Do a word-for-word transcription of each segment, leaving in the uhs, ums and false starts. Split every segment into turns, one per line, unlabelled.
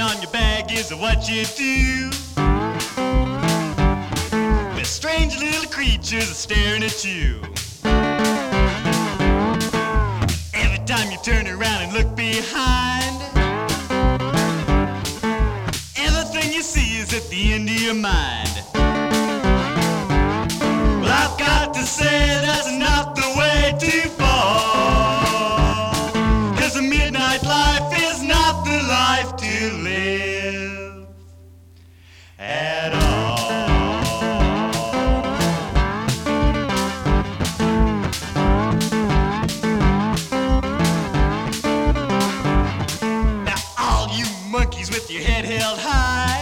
on your bag is what you do. With strange little creatures staring at you. Every time you turn around and look behind, everything you see is at the end of your mind. Well, I've got to say that's not the way to fall, 'cause the midnight life is not the life to live at all. Now all you monkeys with your head held high,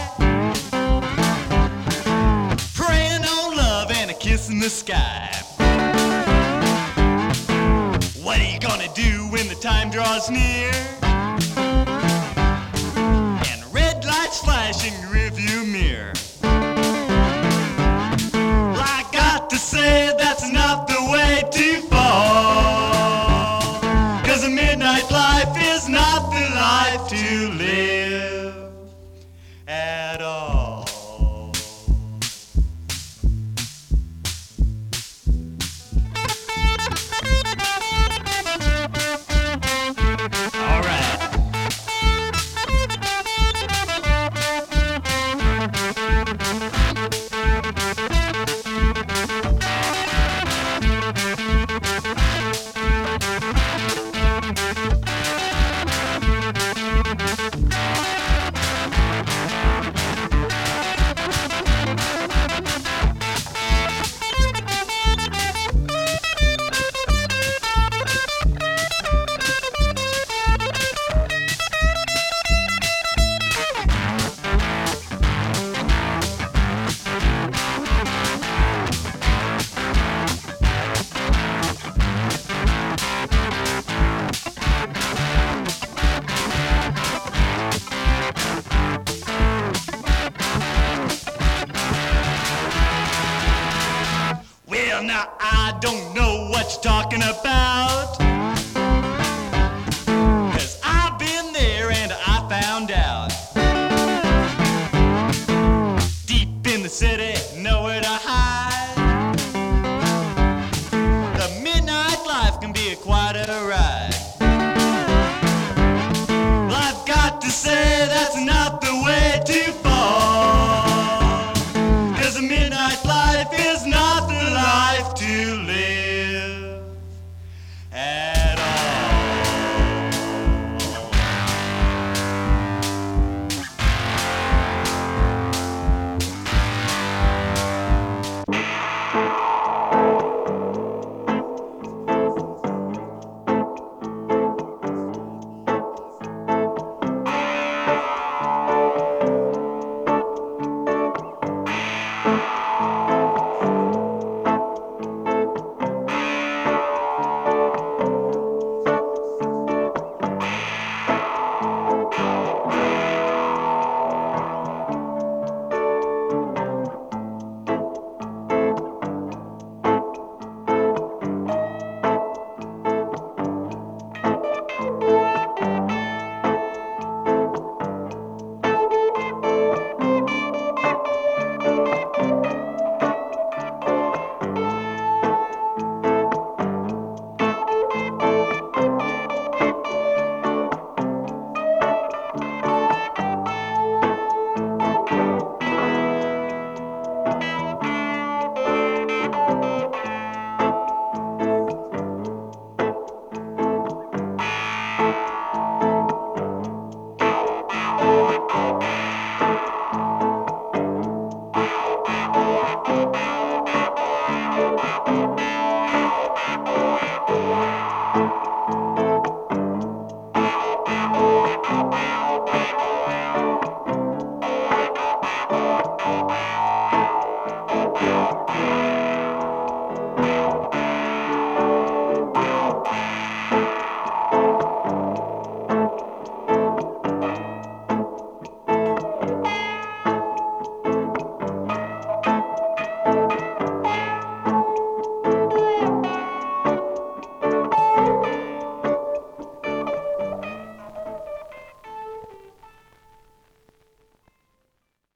praying on love and a kiss in the sky. What are you gonna do when the time draws near and red lights flash in your rearview mirror? Well, I got to say that's not the way to fall, 'cause the midnight life is not the life to live at all. All right. Well, now I don't know what you're talking about, 'cause I've been there and I found out. Deep in the city, nowhere to hide. The midnight life can be quite a ride.